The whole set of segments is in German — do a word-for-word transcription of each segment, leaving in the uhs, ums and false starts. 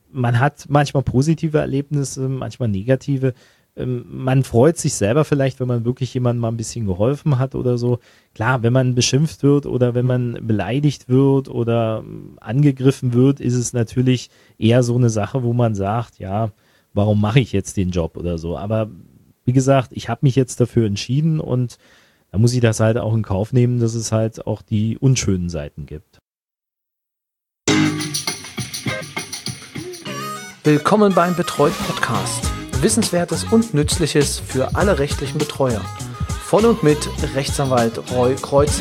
man hat manchmal positive Erlebnisse, manchmal negative. Ähm, man freut sich selber vielleicht, wenn man wirklich jemandem mal ein bisschen geholfen hat oder so. Klar, wenn man beschimpft wird oder wenn man beleidigt wird oder ähm, angegriffen wird, ist es natürlich eher so eine Sache, wo man sagt, ja, warum mache ich jetzt den Job oder so. Aber wie gesagt, ich habe mich jetzt dafür entschieden und da muss ich das halt auch in Kauf nehmen, dass es halt auch die unschönen Seiten gibt. Willkommen beim Betreut Podcast. Wissenswertes und Nützliches für alle rechtlichen Betreuer. Von und mit Rechtsanwalt Roy Kreuzer.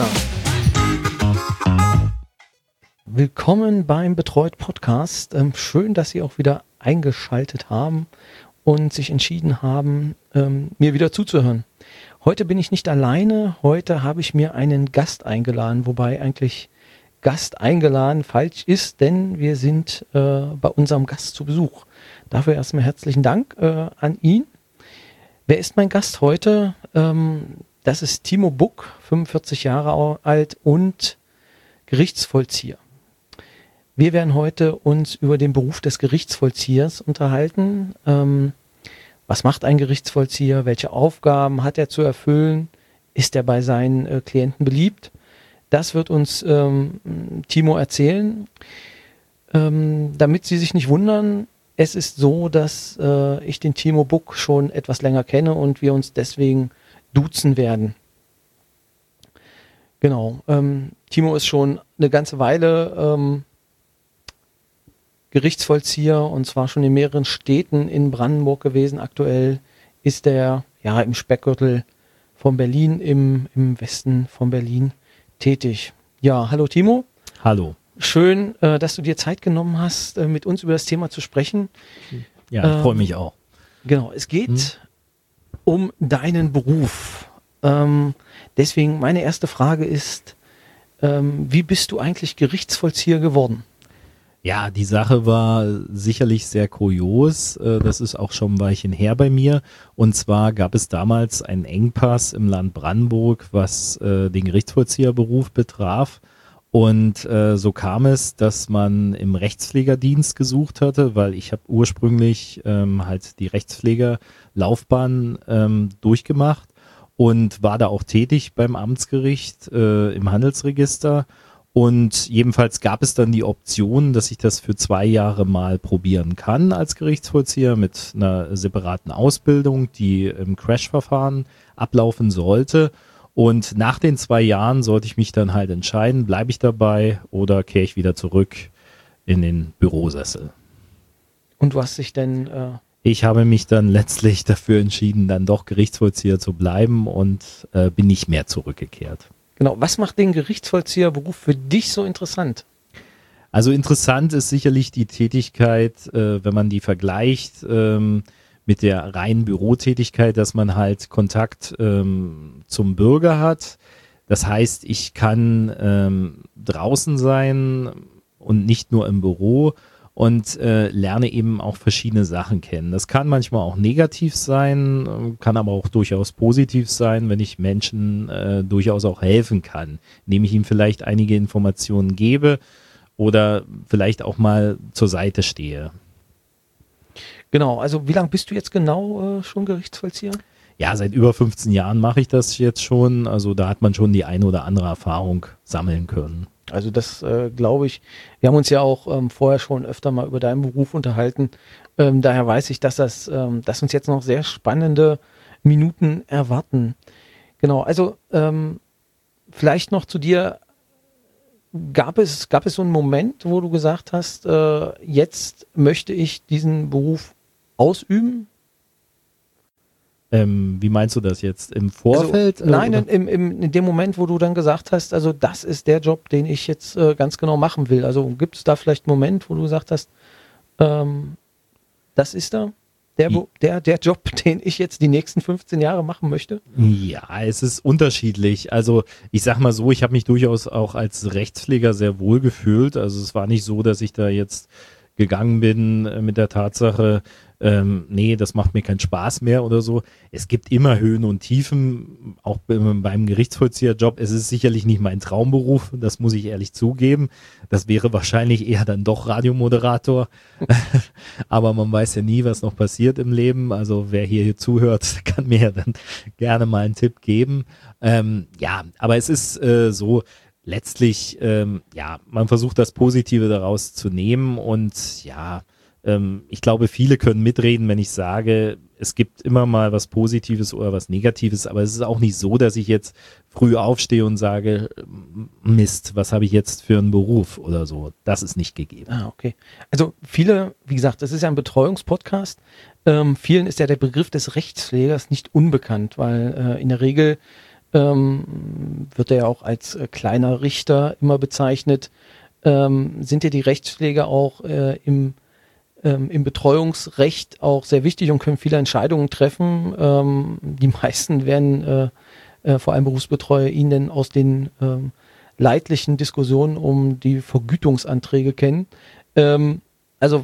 Willkommen beim Betreut Podcast. Ähm, schön, dass Sie auch wieder eingeschaltet haben und sich entschieden haben, ähm, mir wieder zuzuhören. Heute bin ich nicht alleine. Heute habe ich mir einen Gast eingeladen, wobei eigentlich Gast eingeladen falsch ist, denn wir sind äh, bei unserem Gast zu Besuch. Dafür erstmal herzlichen Dank äh, an ihn. Wer ist mein Gast heute? Ähm, das ist Timo Buck, fünfundvierzig Jahre alt und Gerichtsvollzieher. Wir werden heute uns über den Beruf des Gerichtsvollziehers unterhalten. Ähm, was macht ein Gerichtsvollzieher? Welche Aufgaben hat er zu erfüllen? Ist er bei seinen äh, Klienten beliebt? Das wird uns ähm, Timo erzählen. Ähm, damit Sie sich nicht wundern, es ist so, dass äh, ich den Timo Buck schon etwas länger kenne und wir uns deswegen duzen werden. Genau. Ähm, Timo ist schon eine ganze Weile ähm, Gerichtsvollzieher und zwar schon in mehreren Städten in Brandenburg gewesen. Aktuell ist er ja im Speckgürtel von Berlin, im, im Westen von Berlin tätig. Ja, hallo Timo. Hallo. Schön, äh, dass du dir Zeit genommen hast, äh, mit uns über das Thema zu sprechen. Ja, ich ähm, freue mich auch. Genau, es geht hm? um deinen Beruf. Ähm, deswegen meine erste Frage ist, ähm, wie bist du eigentlich Gerichtsvollzieher geworden? Ja, die Sache war sicherlich sehr kurios. Das ist auch schon ein Weilchen her bei mir. Und zwar gab es damals einen Engpass im Land Brandenburg, was äh, den Gerichtsvollzieherberuf betraf. Und äh, so kam es, dass man im Rechtspflegerdienst gesucht hatte, weil ich habe ursprünglich ähm, halt die Rechtspflegerlaufbahn ähm, durchgemacht und war da auch tätig beim Amtsgericht äh, im Handelsregister. Und jedenfalls gab es dann die Option, dass ich das für zwei Jahre mal probieren kann als Gerichtsvollzieher mit einer separaten Ausbildung, die im Crash-Verfahren ablaufen sollte. Und nach den zwei Jahren sollte ich mich dann halt entscheiden, bleibe ich dabei oder kehre ich wieder zurück in den Bürosessel. Und du hast dich denn... Äh Ich habe mich dann letztlich dafür entschieden, dann doch Gerichtsvollzieher zu bleiben und äh, bin nicht mehr zurückgekehrt. Genau, was macht den Gerichtsvollzieherberuf für dich so interessant? Also interessant ist sicherlich die Tätigkeit, äh, wenn man die vergleicht ähm, mit der reinen Bürotätigkeit, dass man halt Kontakt ähm, zum Bürger hat. Das heißt, ich kann ähm, draußen sein und nicht nur im Büro und äh, lerne eben auch verschiedene Sachen kennen. Das kann manchmal auch negativ sein, kann aber auch durchaus positiv sein, wenn ich Menschen äh, durchaus auch helfen kann, indem ich ihnen vielleicht einige Informationen gebe oder vielleicht auch mal zur Seite stehe. Genau, also wie lange bist du jetzt genau äh, schon Gerichtsvollzieher? Ja, seit über fünfzehn Jahren mache ich das jetzt schon, also da hat man schon die eine oder andere Erfahrung sammeln können. Also das äh, glaube ich, wir haben uns ja auch ähm, vorher schon öfter mal über deinen Beruf unterhalten. Ähm, daher weiß ich, dass das, ähm, dass uns jetzt noch sehr spannende Minuten erwarten. Genau, also ähm, vielleicht noch zu dir, gab es, gab es so einen Moment, wo du gesagt hast, äh, jetzt möchte ich diesen Beruf ausüben? Ähm, wie meinst du das jetzt? Im Vorfeld? Also, nein, im, im, in dem Moment, wo du dann gesagt hast, also das ist der Job, den ich jetzt äh, ganz genau machen will. Also gibt es da vielleicht einen Moment, wo du gesagt hast, ähm, das ist da der, der, der Job, den ich jetzt die nächsten fünfzehn Jahre machen möchte? Ja, es ist unterschiedlich. Also ich sag mal so, ich habe mich durchaus auch als Rechtspfleger sehr wohl gefühlt. Also es war nicht so, dass ich da jetzt gegangen bin äh, mit der Tatsache, ähm, nee, das macht mir keinen Spaß mehr oder so. Es gibt immer Höhen und Tiefen, auch beim, beim Gerichtsvollzieherjob. Es ist sicherlich nicht mein Traumberuf, das muss ich ehrlich zugeben. Das wäre wahrscheinlich eher dann doch Radiomoderator. Aber man weiß ja nie, was noch passiert im Leben. Also wer hier, hier zuhört, kann mir ja dann gerne mal einen Tipp geben. Ähm, ja, aber es ist äh, so, letztlich, ähm, ja, man versucht das Positive daraus zu nehmen und ja, ähm, ich glaube, viele können mitreden, wenn ich sage, es gibt immer mal was Positives oder was Negatives, aber es ist auch nicht so, dass ich jetzt früh aufstehe und sage, Mist, was habe ich jetzt für einen Beruf oder so. Das ist nicht gegeben. Ah, okay. Also viele, wie gesagt, das ist ja ein Betreuungspodcast. Ähm, vielen ist ja der Begriff des Rechtspflegers nicht unbekannt, weil äh, in der Regel ähm, wird er ja auch als äh, kleiner Richter immer bezeichnet. Ähm, sind ja die Rechtspfleger auch äh, im Ähm, im Betreuungsrecht auch sehr wichtig und können viele Entscheidungen treffen. Ähm, die meisten werden, äh, äh, vor allem Berufsbetreuer, Ihnen denn aus den ähm, leidlichen Diskussionen um die Vergütungsanträge kennen. Ähm, also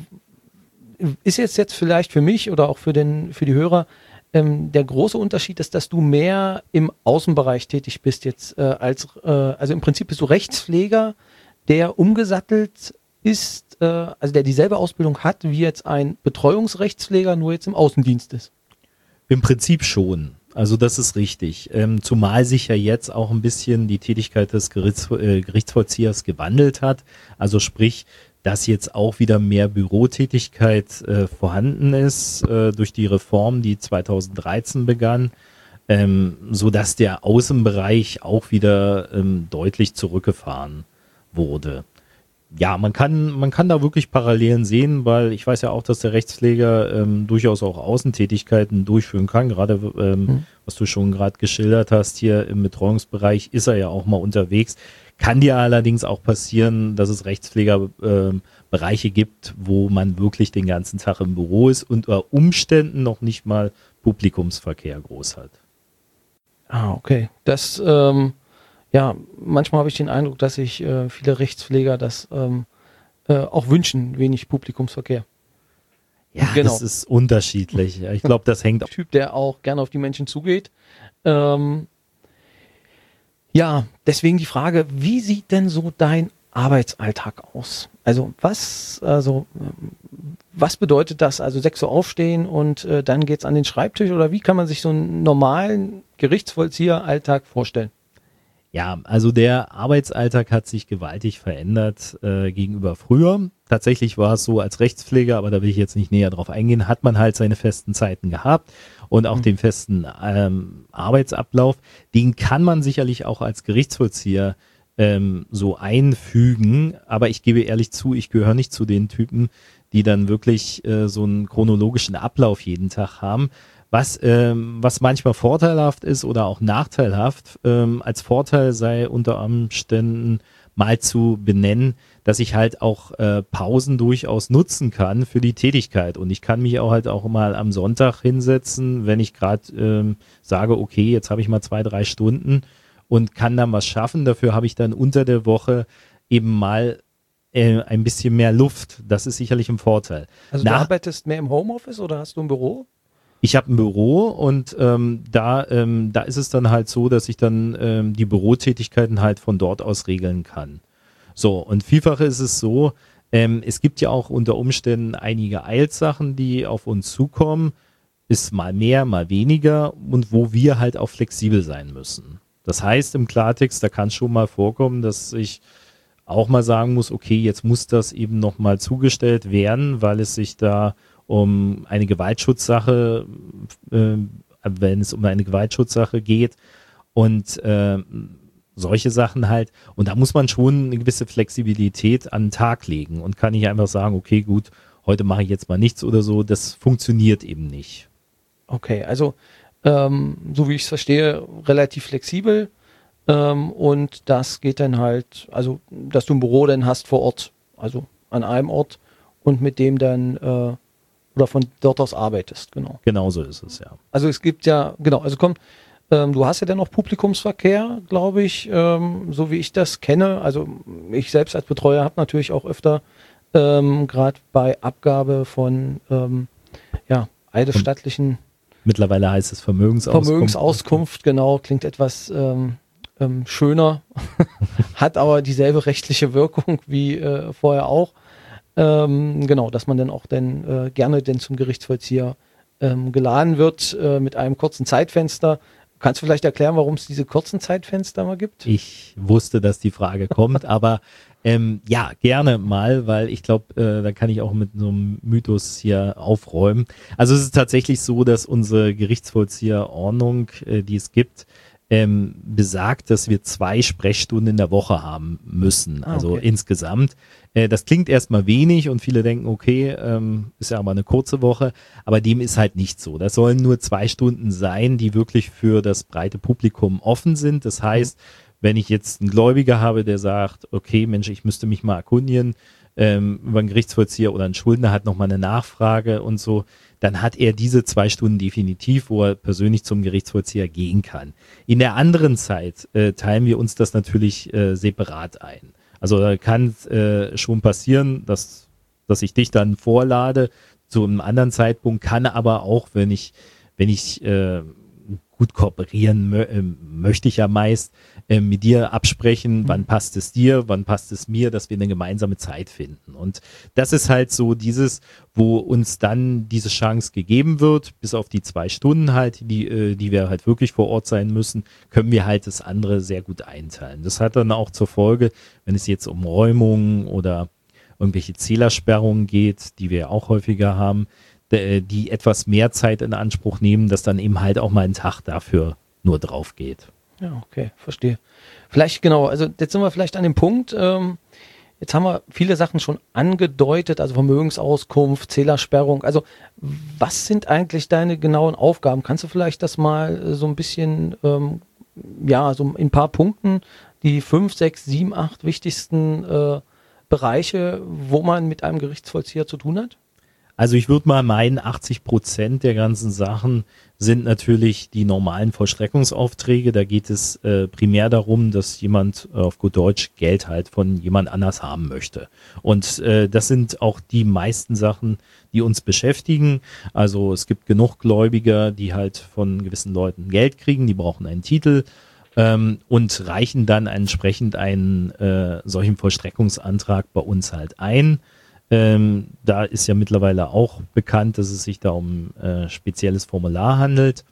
ist jetzt jetzt vielleicht für mich oder auch für den für die Hörer ähm, der große Unterschied ist, dass du mehr im Außenbereich tätig bist jetzt äh, als äh, also im Prinzip bist du Rechtspfleger, der umgesattelt ist, äh, also der dieselbe Ausbildung hat, wie jetzt ein Betreuungsrechtspfleger, nur jetzt im Außendienst ist. Im Prinzip schon. Also das ist richtig. Ähm, zumal sich ja jetzt auch ein bisschen die Tätigkeit des Gerichts, äh, Gerichtsvollziehers gewandelt hat. Also sprich, dass jetzt auch wieder mehr Bürotätigkeit äh, vorhanden ist äh, durch die Reform, die zweitausenddreizehn begann, ähm, sodass der Außenbereich auch wieder ähm, deutlich zurückgefahren wurde. Ja, man kann, man kann da wirklich Parallelen sehen, weil ich weiß ja auch, dass der Rechtspfleger ähm, durchaus auch Außentätigkeiten durchführen kann. Gerade ähm, mhm. was du schon gerade geschildert hast, hier im Betreuungsbereich ist er ja auch mal unterwegs. Kann dir allerdings auch passieren, dass es Rechtspflegerbereiche ähm, gibt, wo man wirklich den ganzen Tag im Büro ist und unter Umständen noch nicht mal Publikumsverkehr groß hat. Ah, okay. Das ähm Ja, manchmal habe ich den Eindruck, dass sich äh, viele Rechtspfleger das ähm, äh, auch wünschen, wenig Publikumsverkehr. Ja, genau. Das ist unterschiedlich. Ich glaube, das hängt... Typ, der auch gerne auf die Menschen zugeht. Ähm, ja, deswegen die Frage, wie sieht denn so dein Arbeitsalltag aus? Also was, also was bedeutet das? Also sechs Uhr aufstehen und äh, dann geht's an den Schreibtisch oder wie kann man sich so einen normalen Gerichtsvollzieheralltag vorstellen? Ja, also der Arbeitsalltag hat sich gewaltig verändert äh, gegenüber früher. Tatsächlich war es so als Rechtspfleger, aber da will ich jetzt nicht näher drauf eingehen, hat man halt seine festen Zeiten gehabt und auch mhm. den festen ähm, Arbeitsablauf. Den kann man sicherlich auch als Gerichtsvollzieher ähm, so einfügen, aber ich gebe ehrlich zu, ich gehöre nicht zu den Typen, die dann wirklich äh, so einen chronologischen Ablauf jeden Tag haben. Was, ähm, was manchmal vorteilhaft ist oder auch nachteilhaft, ähm, als Vorteil sei unter Umständen mal zu benennen, dass ich halt auch äh, Pausen durchaus nutzen kann für die Tätigkeit. Und ich kann mich auch halt auch mal am Sonntag hinsetzen, wenn ich gerade ähm, sage, okay, jetzt habe ich mal zwei, drei Stunden und kann dann was schaffen. Dafür habe ich dann unter der Woche eben mal äh, ein bisschen mehr Luft. Das ist sicherlich ein Vorteil. Also Na, du arbeitest mehr im Homeoffice oder hast du ein Büro? Ich habe ein Büro und ähm, da, ähm, da ist es dann halt so, dass ich dann ähm, die Bürotätigkeiten halt von dort aus regeln kann. So, und vielfach ist es so, ähm, es gibt ja auch unter Umständen einige Eilsachen, die auf uns zukommen, ist mal mehr, mal weniger und wo wir halt auch flexibel sein müssen. Das heißt im Klartext, da kann es schon mal vorkommen, dass ich auch mal sagen muss, okay, jetzt muss das eben nochmal zugestellt werden, weil es sich da um eine Gewaltschutzsache, äh, wenn es um eine Gewaltschutzsache geht und äh, solche Sachen halt. Und da muss man schon eine gewisse Flexibilität an den Tag legen und kann nicht einfach sagen, okay, gut, heute mache ich jetzt mal nichts oder so. Das funktioniert eben nicht. Okay, also ähm, so wie ich es verstehe, relativ flexibel ähm, und das geht dann halt, also dass du ein Büro dann hast vor Ort, also an einem Ort und mit dem dann äh, oder von dort aus arbeitest, genau. Genau so ist es, ja. Also es gibt ja, genau, also komm, ähm, du hast ja dann noch Publikumsverkehr, glaube ich, ähm, so wie ich das kenne. Also ich selbst als Betreuer habe natürlich auch öfter ähm, gerade bei Abgabe von ähm, ja, eidesstattlichen Mittlerweile heißt es Vermögensauskunft. Vermögensauskunft, genau, klingt etwas ähm, ähm, schöner, hat aber dieselbe rechtliche Wirkung wie äh, vorher auch. Ähm, genau, dass man dann auch dann äh, gerne denn zum Gerichtsvollzieher ähm, geladen wird äh, mit einem kurzen Zeitfenster. Kannst du vielleicht erklären, warum es diese kurzen Zeitfenster mal gibt? Ich wusste, dass die Frage kommt, aber ähm, ja, gerne mal, weil ich glaube, äh, da kann ich auch mit so einem Mythos hier aufräumen. Also es ist tatsächlich so, dass unsere Gerichtsvollzieherordnung, äh, die es gibt, ähm, besagt, dass wir zwei Sprechstunden in der Woche haben müssen, Ah, also okay. insgesamt. Äh, das klingt erstmal wenig und viele denken, okay, ähm, ist ja aber eine kurze Woche, aber dem ist halt nicht so. Das sollen nur zwei Stunden sein, die wirklich für das breite Publikum offen sind. Das heißt, wenn ich jetzt einen Gläubiger habe, der sagt, okay, Mensch, ich müsste mich mal erkundigen ähm, über einen Gerichtsvollzieher oder ein Schuldner hat nochmal eine Nachfrage und so, dann hat er diese zwei Stunden definitiv, wo er persönlich zum Gerichtsvollzieher gehen kann. In der anderen Zeit äh, teilen wir uns das natürlich äh, separat ein. Also da kann äh, schon passieren, dass, dass ich dich dann vorlade zu einem anderen Zeitpunkt, kann aber auch, wenn ich, wenn ich äh, gut kooperieren mö äh, möchte ich ja meist, äh, mit dir absprechen, wann passt es dir, wann passt es mir, dass wir eine gemeinsame Zeit finden. Und das ist halt so dieses, wo uns dann diese Chance gegeben wird, bis auf die zwei Stunden halt, die, äh, die wir halt wirklich vor Ort sein müssen, können wir halt das andere sehr gut einteilen. Das hat dann auch zur Folge, wenn es jetzt um Räumungen oder irgendwelche Zählersperrungen geht, die wir auch häufiger haben, die etwas mehr Zeit in Anspruch nehmen, dass dann eben halt auch mal ein Tag dafür nur drauf geht. Ja, okay, verstehe. Vielleicht genau, also jetzt sind wir vielleicht an dem Punkt, ähm, jetzt haben wir viele Sachen schon angedeutet, also Vermögensauskunft, Zählersperrung, also was sind eigentlich deine genauen Aufgaben? Kannst du vielleicht das mal so ein bisschen, ähm, ja, so in ein paar Punkten, die fünf, sechs, sieben, acht wichtigsten äh, Bereiche, wo man mit einem Gerichtsvollzieher zu tun hat? Also ich würde mal meinen, achtzig Prozent der ganzen Sachen sind natürlich die normalen Vollstreckungsaufträge. Da geht es äh, primär darum, dass jemand äh, auf gut Deutsch Geld halt von jemand anders haben möchte. Und äh, das sind auch die meisten Sachen, die uns beschäftigen. Also es gibt genug Gläubiger, die halt von gewissen Leuten Geld kriegen, die brauchen einen Titel ähm, und reichen dann entsprechend einen äh, solchen Vollstreckungsantrag bei uns halt ein. Ähm, da ist ja mittlerweile auch bekannt, dass es sich da um äh, spezielles Formular handelt,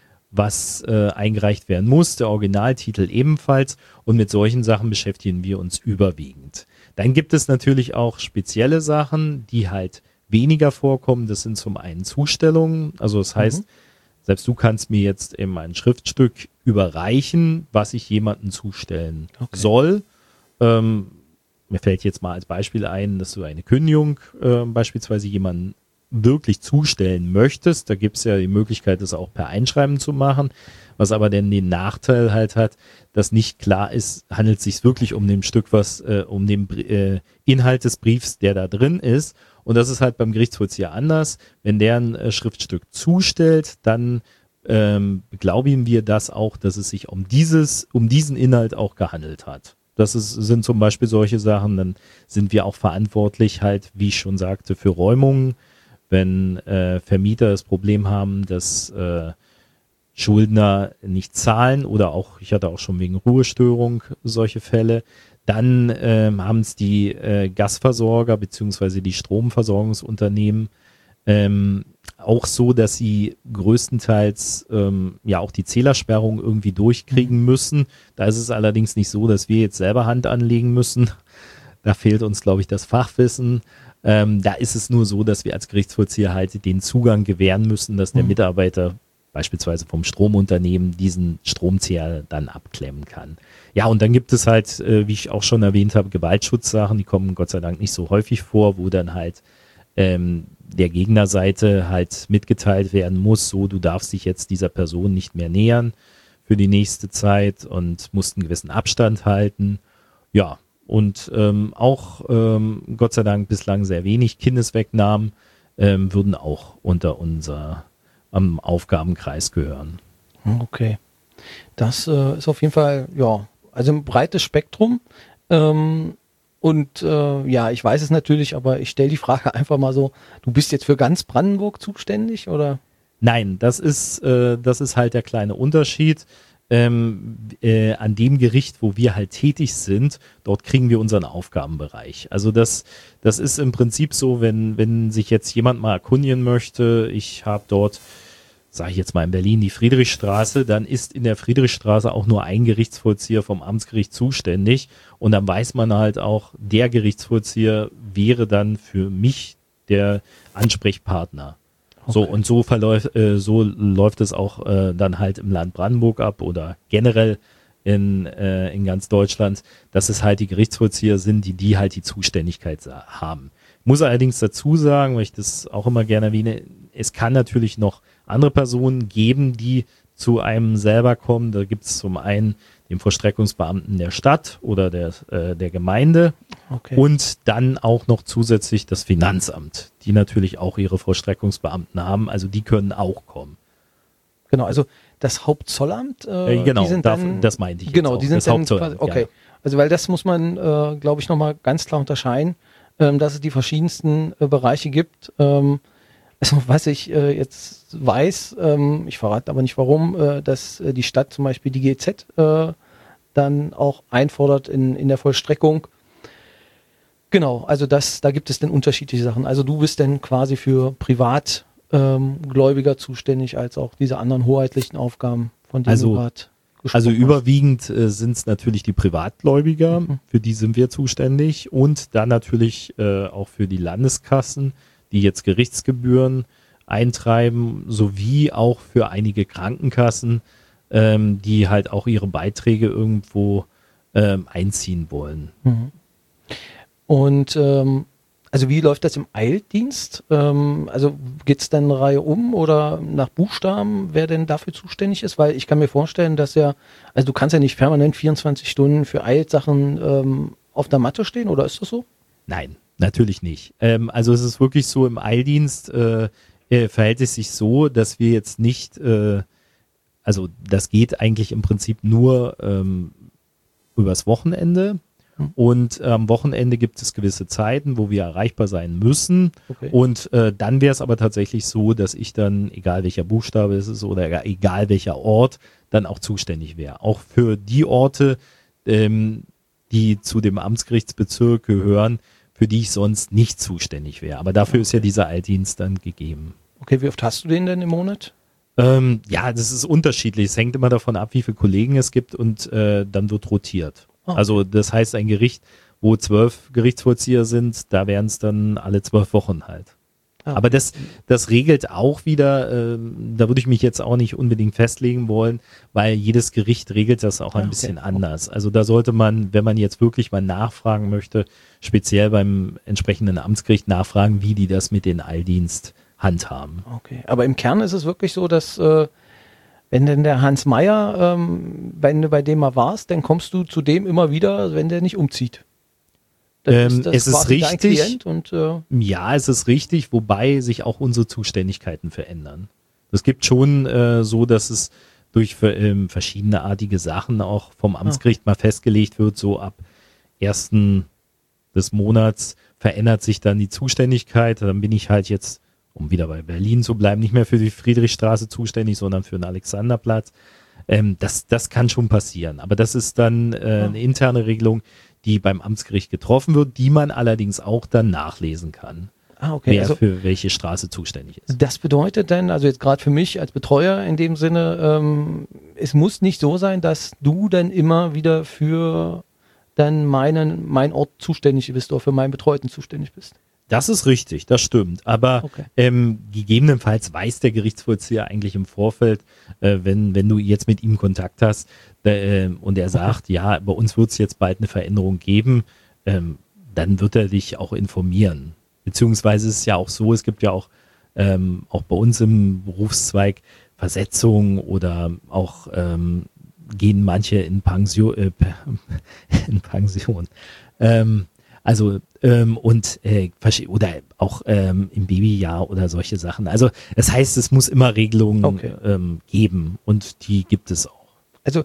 was äh, eingereicht werden muss, der Originaltitel ebenfalls, und mit solchen Sachen beschäftigen wir uns überwiegend. Dann gibt es natürlich auch spezielle Sachen, die halt weniger vorkommen. Das sind zum einen Zustellungen, also das heißt, mhm. selbst du kannst mir jetzt eben ein Schriftstück überreichen, was ich jemandem zustellen okay. soll. Ähm, Mir fällt jetzt mal als Beispiel ein, dass du eine Kündigung äh, beispielsweise jemanden wirklich zustellen möchtest. Da gibt es ja die Möglichkeit, das auch per Einschreiben zu machen, was aber dann den Nachteil halt hat, dass nicht klar ist, handelt es sich wirklich um dem Stück, was äh, um den äh, Inhalt des Briefs, der da drin ist. Und das ist halt beim Gerichtsvollzieher anders. Wenn der ein äh, Schriftstück zustellt, dann ähm, beglaubigen wir das auch, dass es sich um dieses, um diesen Inhalt auch gehandelt hat. Das ist, sind zum Beispiel solche Sachen, dann sind wir auch verantwortlich halt, wie ich schon sagte, für Räumungen. Wenn äh, Vermieter das Problem haben, dass äh, Schuldner nicht zahlen oder auch, ich hatte auch schon wegen Ruhestörung solche Fälle, dann äh, haben es die äh, Gasversorger beziehungsweise die Stromversorgungsunternehmen ähm, auch so, dass sie größtenteils ähm, ja auch die Zählersperrung irgendwie durchkriegen müssen. Da ist es allerdings nicht so, dass wir jetzt selber Hand anlegen müssen. Da fehlt uns, glaube ich, das Fachwissen. Ähm, da ist es nur so, dass wir als Gerichtsvollzieher halt den Zugang gewähren müssen, dass der Mitarbeiter beispielsweise vom Stromunternehmen diesen Stromzähler dann abklemmen kann. Ja, und dann gibt es halt, äh, wie ich auch schon erwähnt habe, Gewaltschutzsachen, die kommen Gott sei Dank nicht so häufig vor, wo dann halt ähm, der Gegnerseite halt mitgeteilt werden muss, so, du darfst dich jetzt dieser Person nicht mehr nähern für die nächste Zeit und musst einen gewissen Abstand halten. Ja, und ähm, auch ähm, Gott sei Dank bislang sehr wenig Kindeswegnahmen ähm, würden auch unter unser am Aufgabenkreis gehören. Okay, das äh, ist auf jeden Fall, ja, also ein breites Spektrum. Ähm, und äh, ja, ich weiß es natürlich, aber ich stelle die Frage einfach mal so, du bist jetzt für ganz Brandenburg zuständig, oder? Nein, das ist, äh, das ist halt der kleine Unterschied. Ähm, äh, an dem Gericht, wo wir halt tätig sind, dort kriegen wir unseren Aufgabenbereich. Also das, das ist im Prinzip so, wenn, wenn sich jetzt jemand mal erkundigen möchte, ich habe dort, sage ich jetzt mal in Berlin, die Friedrichstraße, dann ist in der Friedrichstraße auch nur ein Gerichtsvollzieher vom Amtsgericht zuständig und dann weiß man halt auch, der Gerichtsvollzieher wäre dann für mich der Ansprechpartner. So, Okay. und so verläuft, äh, so läuft es auch äh, dann halt im Land Brandenburg ab oder generell in, äh, in ganz Deutschland, dass es halt die Gerichtsvollzieher sind, die die halt die Zuständigkeit sa- haben. Ich muss allerdings dazu sagen, weil ich das auch immer gerne erwähne, es kann natürlich noch andere Personen geben, die zu einem selber kommen. Da gibt es zum einen den Vollstreckungsbeamten der Stadt oder der, äh, der Gemeinde. Okay. Und dann auch noch zusätzlich das Finanzamt, die natürlich auch ihre Vollstreckungsbeamten haben, also die können auch kommen. Genau, also das Hauptzollamt, äh, Äh, genau, die sind darf- dann, das meinte ich jetzt genau, auch, die sind das dann Hauptzollamt, quasi, okay. ja. Also weil das muss man, äh, glaube ich, nochmal ganz klar unterscheiden, ähm, dass es die verschiedensten äh, Bereiche gibt. Ähm, also was ich äh, jetzt weiß, ähm, ich verrate aber nicht warum, äh, dass äh, die Stadt zum Beispiel die G Z äh, dann auch einfordert in, in der Vollstreckung. Genau, also das, da gibt es dann unterschiedliche Sachen. Also du bist dann quasi für Privatgläubiger ähm, Gläubiger zuständig, als auch diese anderen hoheitlichen Aufgaben, von denen Also- du gerade gesprochen Also hast. überwiegend äh, sind es natürlich die Privatgläubiger, Mhm. für die sind wir zuständig und dann natürlich äh, auch für die Landeskassen, die jetzt Gerichtsgebühren eintreiben, sowie auch für einige Krankenkassen, ähm, die halt auch ihre Beiträge irgendwo ähm, einziehen wollen. Mhm. Und ähm, also wie läuft das im Eildienst? Ähm, also geht es dann eine Reihe um oder nach Buchstaben, wer denn dafür zuständig ist? Weil ich kann mir vorstellen, dass ja, also du kannst ja nicht permanent vierundzwanzig Stunden für Eilsachen ähm, auf der Matte stehen, oder ist das so? Nein, natürlich nicht. Ähm, also es ist wirklich so, im Eildienst äh, äh, verhält es sich so, dass wir jetzt nicht, äh, also das geht eigentlich im Prinzip nur ähm, übers Wochenende. Hm. Und am Wochenende gibt es gewisse Zeiten, wo wir erreichbar sein müssen. Okay. Und äh, dann wäre es aber tatsächlich so, dass ich dann, egal welcher Buchstabe es ist oder egal welcher Ort, dann auch zuständig wäre. Auch für die Orte, ähm, die zu dem Amtsgerichtsbezirk gehören, für die ich sonst nicht zuständig wäre. Aber dafür ist ja dieser Eildienst dann gegeben. Okay, wie oft hast du den denn im Monat? Ähm, ja, das ist unterschiedlich. Es hängt immer davon ab, wie viele Kollegen es gibt und äh, dann wird rotiert. Ah. Also das heißt, ein Gericht, wo zwölf Gerichtsvollzieher sind, da wären es dann alle zwölf Wochen halt. Ah. Aber das, das regelt auch wieder, ähm, da würde ich mich jetzt auch nicht unbedingt festlegen wollen, weil jedes Gericht regelt das auch ein Ah, okay. bisschen anders. Also da sollte man, wenn man jetzt wirklich mal nachfragen möchte, speziell beim entsprechenden Amtsgericht nachfragen, wie die das mit den Eildienst handhaben. Okay, aber im Kern ist es wirklich so, dass äh, wenn denn der Hans Meyer, ähm, wenn du bei dem mal warst, dann kommst du zu dem immer wieder, wenn der nicht umzieht. Dann Ähm, es ist quasi dein richtig. Klient und äh, Ja, es ist richtig, wobei sich auch unsere Zuständigkeiten verändern. Es gibt schon äh, so, dass es durch ver- ähm, verschiedeneartige Sachen auch vom Amtsgericht mal festgelegt wird, so ab ersten des Monats verändert sich dann die Zuständigkeit. Dann bin ich halt jetzt, um wieder bei Berlin zu bleiben, nicht mehr für die Friedrichstraße zuständig, sondern für den Alexanderplatz. Ähm, das, das kann schon passieren. Aber das ist dann äh, eine interne Regelung, die beim Amtsgericht getroffen wird, die man allerdings auch dann nachlesen kann, ah, okay. wer Also für welche Straße zuständig ist. das bedeutet dann, also jetzt gerade für mich als Betreuer in dem Sinne, ähm, es muss nicht so sein, dass du dann immer wieder für dann meinen, mein Ort zuständig bist oder für meinen Betreuten zuständig bist. Das ist richtig, das stimmt. Aber Okay. ähm, gegebenenfalls weiß der Gerichtsvollzieher eigentlich im Vorfeld, äh, wenn, wenn du jetzt mit ihm Kontakt hast äh, und er sagt, ja, bei uns wird es jetzt bald eine Veränderung geben, ähm, dann wird er dich auch informieren. Beziehungsweise ist es ja auch so, es gibt ja auch, ähm, auch bei uns im Berufszweig Versetzungen oder auch ähm, gehen manche in Pension, äh, in Pension. Ähm, Also ähm, und äh, verste- oder auch ähm, im Babyjahr oder solche Sachen. Also das heißt, es muss immer Regelungen Okay. ähm, geben und die gibt es auch. Also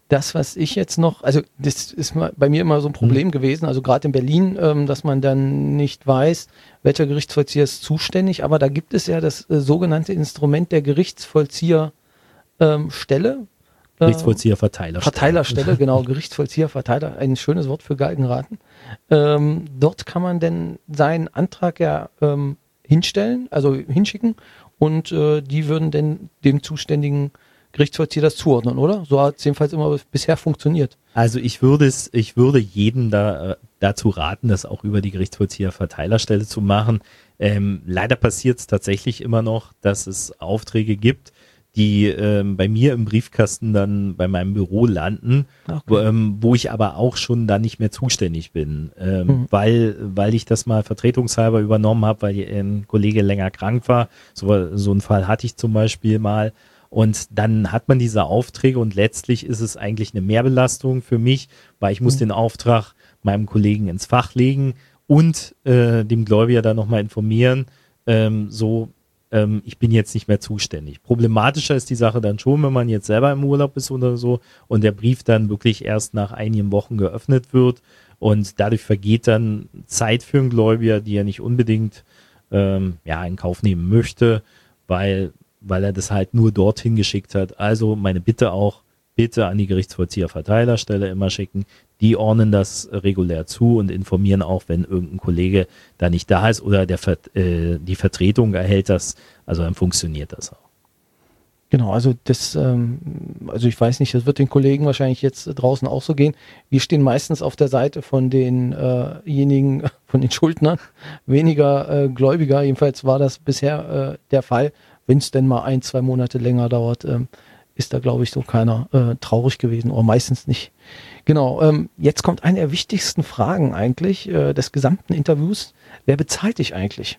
Das, was ich jetzt noch, also das ist mal bei mir immer so ein Problem mhm. gewesen, also gerade in Berlin, ähm, dass man dann nicht weiß, welcher Gerichtsvollzieher ist zuständig, aber da gibt es ja das äh, sogenannte Instrument der Gerichtsvollzieherstelle. Ähm, Stelle. Gerichtsvollzieherverteilerstelle. Verteilerstelle, genau, Gerichtsvollzieherverteiler, ein schönes Wort für Galgenraten. Ähm, dort kann man denn seinen Antrag ja ähm, hinstellen, also hinschicken und äh, die würden dann dem zuständigen Gerichtsvollzieher das zuordnen, oder? So hat es jedenfalls immer bisher funktioniert. Also ich würde es, ich würde jedem da, äh, dazu raten, das auch über die Gerichtsvollzieherverteilerstelle zu machen. Ähm, leider passiert es tatsächlich immer noch, dass es Aufträge gibt, die ähm, bei mir im Briefkasten dann bei meinem Büro landen, okay. wo, ähm, wo ich aber auch schon dann nicht mehr zuständig bin, ähm, mhm. weil, weil ich das mal vertretungshalber übernommen habe, weil ein Kollege länger krank war. So, so einen Fall hatte ich zum Beispiel mal. Und dann hat man diese Aufträge und letztlich ist es eigentlich eine Mehrbelastung für mich, weil ich muss mhm. den Auftrag meinem Kollegen ins Fach legen und äh, dem Gläubiger dann nochmal informieren, ähm, so, ähm, ich bin jetzt nicht mehr zuständig. Problematischer ist die Sache dann schon, wenn man jetzt selber im Urlaub ist oder so und der Brief dann wirklich erst nach einigen Wochen geöffnet wird und dadurch vergeht dann Zeit für einen Gläubiger, die er nicht unbedingt ähm, ja, in Kauf nehmen möchte, weil weil er das halt nur dorthin geschickt hat. Also meine Bitte auch, bitte an die Gerichtsvollzieherverteilerstelle immer schicken. Die ordnen das regulär zu und informieren auch, wenn irgendein Kollege da nicht da ist oder der äh, die Vertretung erhält das. Also dann funktioniert das auch. Genau, also das, ähm, also ich weiß nicht, das wird den Kollegen wahrscheinlich jetzt draußen auch so gehen. Wir stehen meistens auf der Seite von denjenigen, äh von den Schuldnern, weniger äh, Gläubiger. Jedenfalls war das bisher äh, der Fall. Wenn es denn mal ein, zwei Monate länger dauert, ähm, ist da, glaube ich, so keiner äh, traurig gewesen oder meistens nicht. Genau, ähm, jetzt kommt eine der wichtigsten Fragen eigentlich äh, des gesamten Interviews. Wer bezahlt dich eigentlich?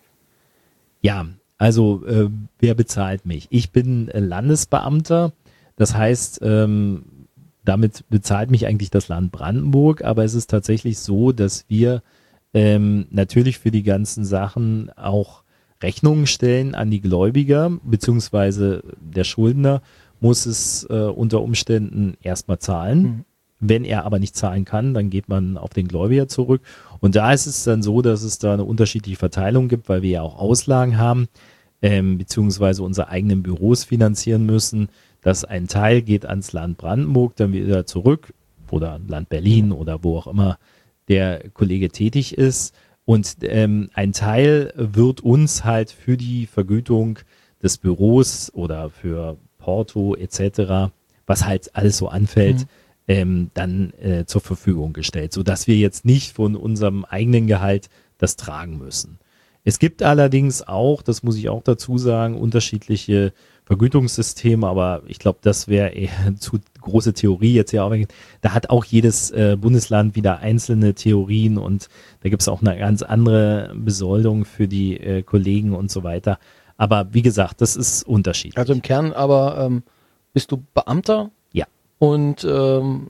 Ja, also äh, wer bezahlt mich? Ich bin äh, Landesbeamter, das heißt, ähm, damit bezahlt mich eigentlich das Land Brandenburg, aber es ist tatsächlich so, dass wir ähm, natürlich für die ganzen Sachen auch Rechnungen stellen an die Gläubiger, beziehungsweise der Schuldner muss es äh, unter Umständen erstmal zahlen. Mhm. Wenn er aber nicht zahlen kann, dann geht man auf den Gläubiger zurück. Und da ist es dann so, dass es da eine unterschiedliche Verteilung gibt, weil wir ja auch Auslagen haben, ähm, beziehungsweise unsere eigenen Büros finanzieren müssen. Dass ein Teil geht ans Land Brandenburg, dann wieder zurück oder Land Berlin oder wo auch immer der Kollege tätig ist. Und ähm, ein Teil wird uns halt für die Vergütung des Büros oder für Porto et cetera, was halt alles so anfällt, mhm. ähm, dann äh, zur Verfügung gestellt, sodass wir jetzt nicht von unserem eigenen Gehalt das tragen müssen. Es gibt allerdings auch, das muss ich auch dazu sagen, unterschiedliche Vergütungssysteme, aber ich glaube, das wäre eher zu große Theorie jetzt ja auch. Da hat auch jedes äh, Bundesland wieder einzelne Theorien und da gibt es auch eine ganz andere Besoldung für die äh, Kollegen und so weiter. Aber wie gesagt, das ist unterschiedlich. Also im Kern aber ähm, bist du Beamter? Ja. Und ähm,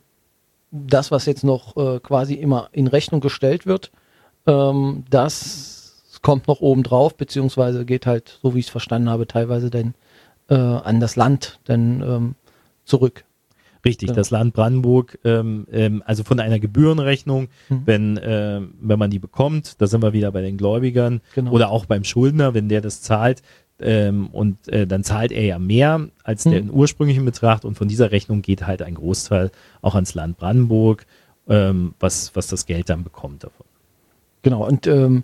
das, was jetzt noch äh, quasi immer in Rechnung gestellt wird, ähm, das kommt noch oben drauf, beziehungsweise geht halt, so wie ich es verstanden habe, teilweise dann äh, an das Land dann ähm, zurück. Richtig, genau. Das Land Brandenburg, ähm, ähm, also von einer Gebührenrechnung, mhm. wenn, äh, wenn man die bekommt, da sind wir wieder bei den Gläubigern, genau. Oder auch beim Schuldner, wenn der das zahlt, ähm, und äh, dann zahlt er ja mehr als mhm. den ursprünglichen Betrag und von dieser Rechnung geht halt ein Großteil auch ans Land Brandenburg, ähm, was, was das Geld dann bekommt davon. Genau, und ähm,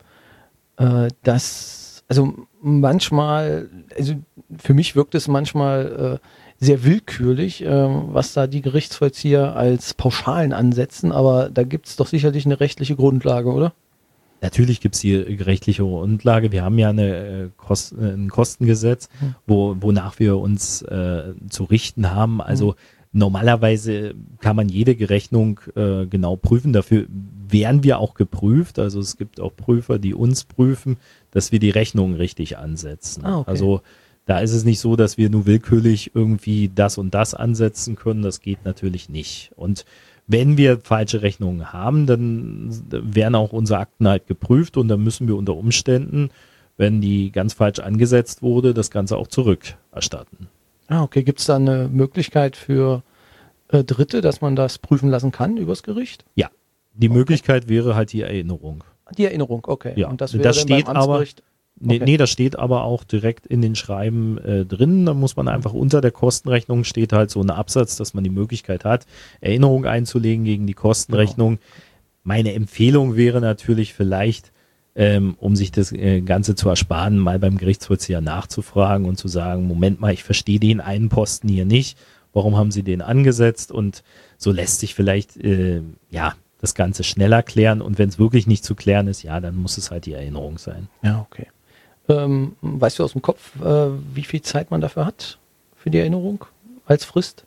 äh, das, also manchmal, also für mich wirkt es manchmal äh, sehr willkürlich, äh, was da die Gerichtsvollzieher als Pauschalen ansetzen, aber da gibt es doch sicherlich eine rechtliche Grundlage, oder? Natürlich gibt es die rechtliche Grundlage. Wir haben ja eine, äh, Kost, ein Kostengesetz, mhm. wo, wonach wir uns äh, zu richten haben. Also mhm. normalerweise kann man jede Rechnung äh, genau prüfen. Dafür werden wir auch geprüft. Also es gibt auch Prüfer, die uns prüfen, dass wir die Rechnungen richtig ansetzen. Ah, okay. Also da ist es nicht so, dass wir nur willkürlich irgendwie das und das ansetzen können. Das geht natürlich nicht. Und wenn wir falsche Rechnungen haben, dann werden auch unsere Akten halt geprüft und dann müssen wir unter Umständen, wenn die ganz falsch angesetzt wurde, das Ganze auch zurückerstatten. Ah, okay. Gibt es da eine Möglichkeit für äh, dritte, dass man das prüfen lassen kann übers Gericht? Ja, die Okay. Möglichkeit wäre halt die Erinnerung. Die Erinnerung, okay. Ja, Und das wäre das dann steht beim aber, Amtsgericht. nee, Okay. nee, das steht aber auch direkt in den Schreiben äh, drin. Da muss man einfach unter der Kostenrechnung steht halt so ein Absatz, dass man die Möglichkeit hat, Erinnerung einzulegen gegen die Kostenrechnung. Meine Empfehlung wäre natürlich vielleicht, ähm, um sich das äh, Ganze zu ersparen, mal beim Gerichtsvollzieher nachzufragen und zu sagen, Moment mal, ich verstehe den einen Posten hier nicht. Warum haben Sie den angesetzt? Und so lässt sich vielleicht, äh, ja, das Ganze schneller klären. Und wenn es wirklich nicht zu klären ist, ja, dann muss es halt die Erinnerung sein. Ja, okay. Ähm, weißt du aus dem Kopf, äh, wie viel Zeit man dafür hat, für die Erinnerung als Frist?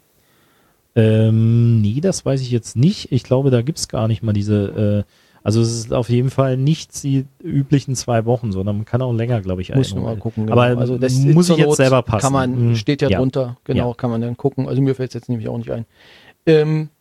Ähm, nee, das weiß ich jetzt nicht. Ich glaube, da gibt es gar nicht mal diese, äh, also es ist auf jeden Fall nicht die üblichen zwei Wochen, sondern man kann auch länger, glaube ich, Muss man mal Erinnerung- gucken. Genau. Aber also das muss zur ich jetzt Not selber passen. Kann man, Mhm. steht ja, Ja. drunter, genau, Ja. kann man dann gucken. Also mir fällt es jetzt nämlich auch nicht ein. Ähm,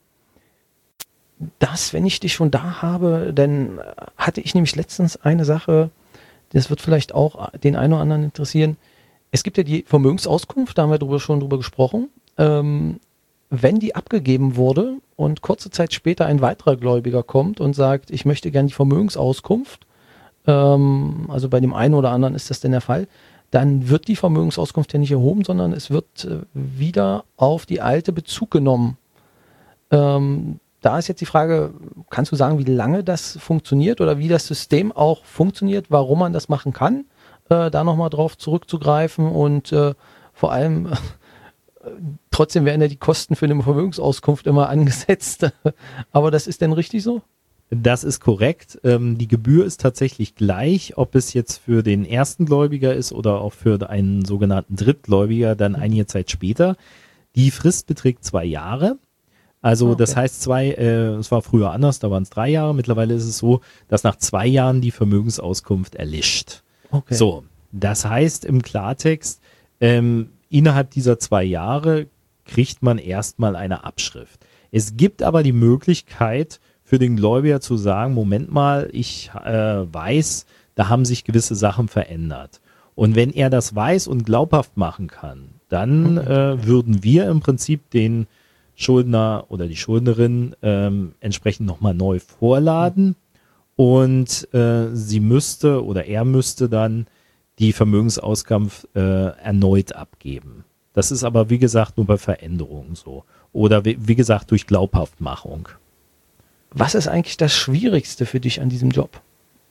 das, wenn ich dich schon da habe, dann hatte ich nämlich letztens eine Sache, das wird vielleicht auch den einen oder anderen interessieren. Es gibt ja die Vermögensauskunft, da haben wir drüber, schon drüber gesprochen. Ähm, wenn die abgegeben wurde und kurze Zeit später ein weiterer Gläubiger kommt und sagt, ich möchte gerne die Vermögensauskunft, ähm, also bei dem einen oder anderen ist das denn der Fall, dann wird die Vermögensauskunft ja nicht erhoben, sondern es wird äh, wieder auf die alte Bezug genommen. Ähm, da ist jetzt die Frage, kannst du sagen, wie lange das funktioniert oder wie das System auch funktioniert, warum man das machen kann, äh, da nochmal drauf zurückzugreifen und äh, vor allem äh, trotzdem werden ja die Kosten für eine Vermögensauskunft immer angesetzt. Aber das ist denn richtig so? Das ist korrekt. Ähm, die Gebühr ist tatsächlich gleich, ob es jetzt für den ersten Gläubiger ist oder auch für einen sogenannten Drittgläubiger dann einige Zeit später. Die Frist beträgt zwei Jahre. Also Ah, okay. das heißt zwei, äh, es war früher anders, da waren es drei Jahre. Mittlerweile ist es so, dass nach zwei Jahren die Vermögensauskunft erlischt. Okay. So, das heißt im Klartext, ähm, innerhalb dieser zwei Jahre kriegt man erstmal eine Abschrift. Es gibt aber die Möglichkeit für den Gläubiger zu sagen, Moment mal, ich äh, weiß, da haben sich gewisse Sachen verändert. Und wenn er das weiß und glaubhaft machen kann, dann äh, würden wir im Prinzip den Schuldner oder die Schuldnerin ähm, entsprechend nochmal neu vorladen und äh, sie müsste oder er müsste dann die Vermögensauskunft äh, erneut abgeben. Das ist aber, wie gesagt, nur bei Veränderungen so. Oder wie, wie gesagt, durch Glaubhaftmachung. Was ist eigentlich das Schwierigste für dich an diesem Job?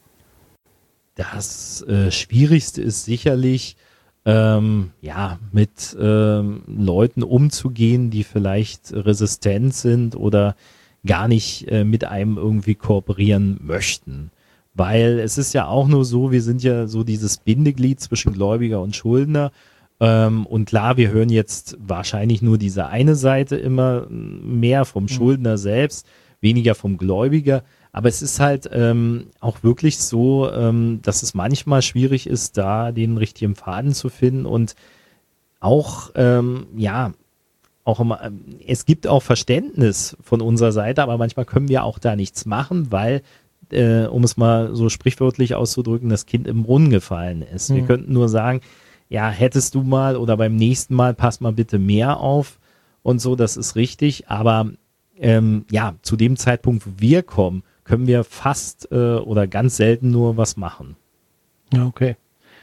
Das äh, Schwierigste ist sicherlich, ähm, ja, mit ähm, Leuten umzugehen, die vielleicht resistent sind oder gar nicht äh, mit einem irgendwie kooperieren möchten. Weil es ist ja auch nur so, wir sind ja so dieses Bindeglied zwischen Gläubiger und Schuldner. Ähm, und klar, wir hören jetzt wahrscheinlich nur diese eine Seite immer mehr vom Schuldner selbst, weniger vom Gläubiger. Aber es ist halt ähm, auch wirklich so, ähm, dass es manchmal schwierig ist, da den richtigen Faden zu finden und auch, ähm, ja, auch immer, ähm, es gibt auch Verständnis von unserer Seite, aber manchmal können wir auch da nichts machen, weil, äh, um es mal so sprichwörtlich auszudrücken, das Kind im Brunnen gefallen ist. Wir Mhm. könnten nur sagen, ja, hättest du mal oder beim nächsten Mal pass mal bitte mehr auf und so, das ist richtig, aber ähm, ja, zu dem Zeitpunkt, wo wir kommen, können wir fast äh, oder ganz selten nur was machen. Ja, okay.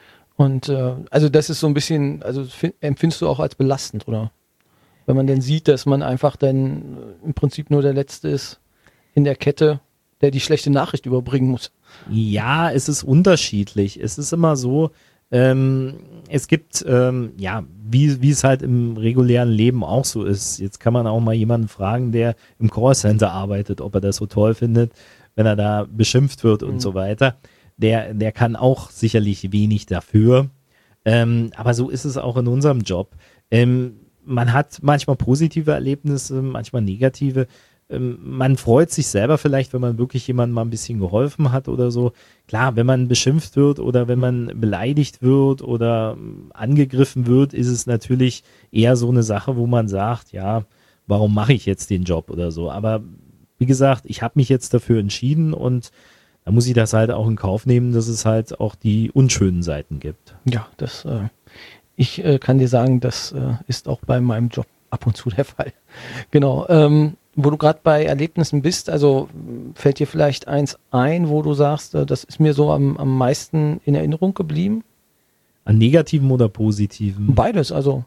Und äh, also das ist so ein bisschen, also fin- empfindest du auch als belastend, oder? Wenn man dann sieht, dass man einfach dann äh, im Prinzip nur der Letzte ist in der Kette, der die schlechte Nachricht überbringen muss. Ja, es ist unterschiedlich. Es ist immer so, ähm, es gibt, ähm, ja, wie, wie es halt im regulären Leben auch so ist. Jetzt kann man auch mal jemanden fragen, der im Callcenter arbeitet, ob er das so toll findet, wenn er da beschimpft wird und Mhm. so weiter. Der, der kann auch sicherlich wenig dafür. Ähm, aber so ist es auch in unserem Job. Ähm, man hat manchmal positive Erlebnisse, manchmal negative. Ähm, man freut sich selber vielleicht, wenn man wirklich jemandem mal ein bisschen geholfen hat oder so. Klar, wenn man beschimpft wird oder wenn man beleidigt wird oder ähm, angegriffen wird, ist es natürlich eher so eine Sache, wo man sagt, ja, warum mache ich jetzt den Job oder so. Aber wie gesagt, ich habe mich jetzt dafür entschieden und da muss ich das halt auch in Kauf nehmen, dass es halt auch die unschönen Seiten gibt. Ja, das, äh, ich äh, kann dir sagen, das äh, ist auch bei meinem Job ab und zu der Fall. Genau. Ähm, wo du gerade bei Erlebnissen bist, also fällt dir vielleicht eins ein, wo du sagst, äh, das ist mir so am, am meisten in Erinnerung geblieben? An negativen oder positiven? Beides, also.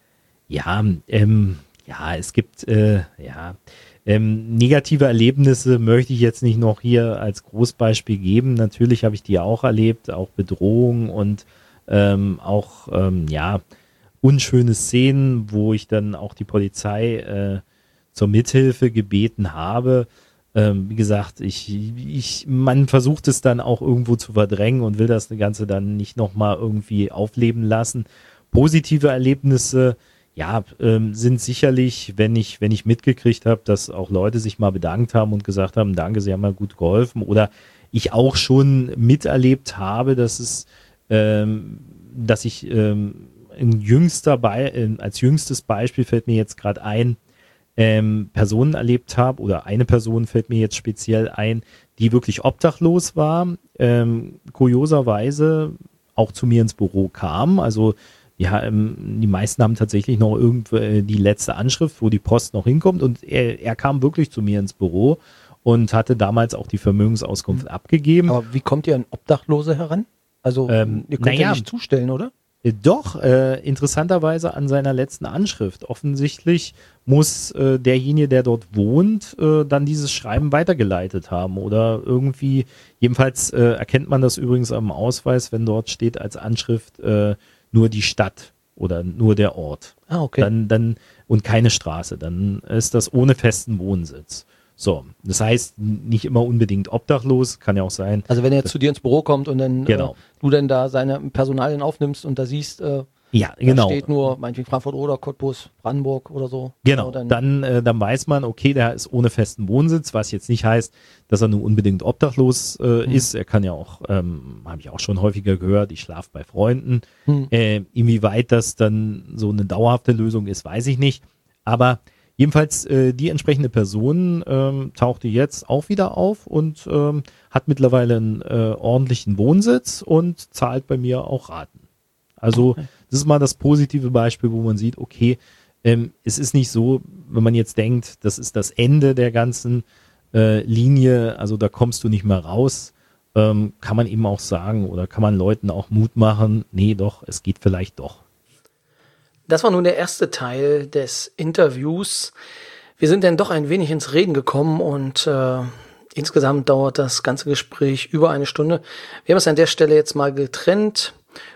Ja, ähm, ja, es gibt, äh, ja, ähm, negative Erlebnisse möchte ich jetzt nicht noch hier als Großbeispiel geben. Natürlich habe ich die auch erlebt, auch Bedrohungen und ähm, auch, ähm, ja, unschöne Szenen, wo ich dann auch die Polizei äh, zur Mithilfe gebeten habe. Ähm, wie gesagt, ich, ich, man versucht es dann auch irgendwo zu verdrängen und will das Ganze dann nicht nochmal irgendwie aufleben lassen. Positive Erlebnisse, ja, ähm, sind sicherlich, wenn ich, wenn ich mitgekriegt habe, dass auch Leute sich mal bedankt haben und gesagt haben, danke, Sie haben mir gut geholfen. Oder ich auch schon miterlebt habe, dass es, ähm, dass ich ähm, in jüngster Be- äh, als jüngstes Beispiel fällt mir jetzt gerade ein, ähm, Personen erlebt habe, oder eine Person fällt mir jetzt speziell ein, die wirklich obdachlos war, ähm, kurioserweise auch zu mir ins Büro kam. Also ja, ähm, die meisten haben tatsächlich noch irgendwo äh, die letzte Anschrift, wo die Post noch hinkommt, und er, er kam wirklich zu mir ins Büro und hatte damals auch die Vermögensauskunft abgegeben. Aber wie kommt ihr an Obdachlose heran? Also Ähm, ihr könnt naja. ja nicht zustellen, oder? Doch, äh, interessanterweise an seiner letzten Anschrift. Offensichtlich muss äh, derjenige, der dort wohnt, äh, dann dieses Schreiben weitergeleitet haben oder irgendwie, jedenfalls äh, erkennt man das übrigens am Ausweis, wenn dort steht als Anschrift äh, nur die Stadt oder nur der Ort. Ah, okay. Dann, dann, und keine Straße, dann ist das ohne festen Wohnsitz. So, das heißt, nicht immer unbedingt obdachlos, kann ja auch sein. Also wenn er jetzt zu dir ins Büro kommt und dann Genau. äh, du dann da seine Personalien aufnimmst und da siehst, äh, Ja, da genau. steht nur meinetwegen Frankfurt oder Cottbus, Brandenburg oder so. Genau, dann, dann, äh, dann weiß man, okay, der ist ohne festen Wohnsitz, was jetzt nicht heißt, dass er nur unbedingt obdachlos äh, Hm. ist. Er kann ja auch, ähm, habe ich auch schon häufiger gehört, ich schlafe bei Freunden. Hm. Äh, inwieweit das dann so eine dauerhafte Lösung ist, weiß ich nicht. Aber jedenfalls äh, die entsprechende Person ähm, tauchte jetzt auch wieder auf und ähm, hat mittlerweile einen äh, ordentlichen Wohnsitz und zahlt bei mir auch Raten. Also Okay. das ist mal das positive Beispiel, wo man sieht, okay, ähm, es ist nicht so, wenn man jetzt denkt, das ist das Ende der ganzen äh, Linie, also da kommst du nicht mehr raus, ähm, kann man eben auch sagen oder kann man Leuten auch Mut machen, nee doch, es geht vielleicht doch. Das war nun der erste Teil des Interviews. Wir sind dann doch ein wenig ins Reden gekommen und äh, insgesamt dauert das ganze Gespräch über eine Stunde. Wir haben es an der Stelle jetzt mal getrennt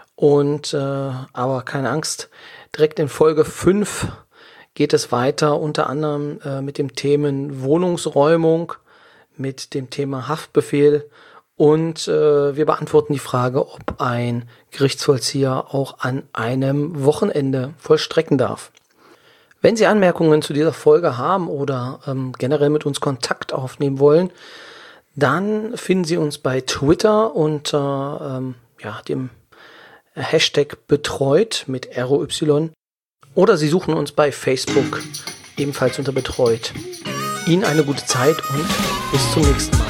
und äh, aber keine Angst, direkt in Folge fünf geht es weiter, unter anderem äh, mit dem Themen Wohnungsräumung, mit dem Thema Haftbefehl. Und äh, wir beantworten die Frage, ob ein Gerichtsvollzieher auch an einem Wochenende vollstrecken darf. Wenn Sie Anmerkungen zu dieser Folge haben oder ähm, generell mit uns Kontakt aufnehmen wollen, dann finden Sie uns bei Twitter unter ähm, ja, dem Hashtag betreut mit R O Y oder Sie suchen uns bei Facebook ebenfalls unter betreut. Ihnen eine gute Zeit und bis zum nächsten Mal.